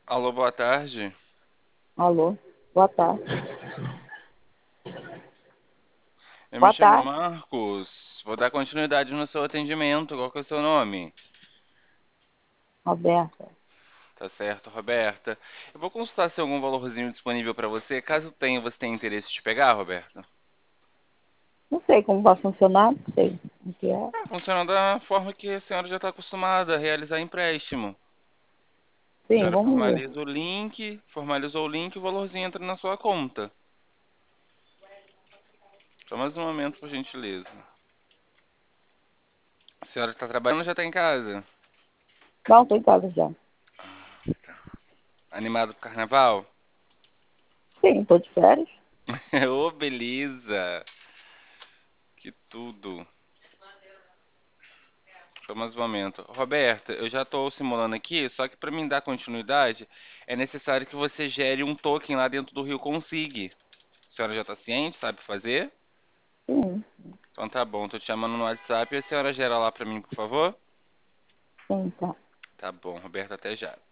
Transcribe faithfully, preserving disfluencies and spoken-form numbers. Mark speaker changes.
Speaker 1: Alô, boa tarde.
Speaker 2: Alô, boa tarde.
Speaker 1: Eu me
Speaker 2: Boa
Speaker 1: chamo
Speaker 2: tarde,
Speaker 1: Marcos. Vou dar continuidade no seu atendimento. Qual que é o seu nome?
Speaker 2: Roberta.
Speaker 1: Tá certo, Roberta. Eu vou consultar se tem algum valorzinho disponível para você. Caso tenha, você tenha interesse de pegar, Roberta?
Speaker 2: Não sei como vai funcionar, não sei o que é.
Speaker 1: Ah, funciona da forma que a senhora já está acostumada a realizar empréstimo. A
Speaker 2: Sim,
Speaker 1: senhora
Speaker 2: vamos ver.
Speaker 1: formaliza o link, formalizou o link, o valorzinho entra na sua conta. Só mais um momento, por gentileza. A senhora está trabalhando ou já está em casa?
Speaker 2: Não, estou em casa já.
Speaker 1: Animado pro carnaval?
Speaker 2: Sim, estou de férias.
Speaker 1: Ô, beleza! Que tudo! Só mais um momento. Roberta, eu já estou simulando aqui, só que para mim dar continuidade, é necessário que você gere um token lá dentro do Rio Consig. A senhora já está ciente, sabe fazer?
Speaker 2: Sim,
Speaker 1: Então tá bom, tô te chamando no WhatsApp e a senhora gera lá para mim, por favor?
Speaker 2: sim, tá.
Speaker 1: Tá bom, Roberta, até já.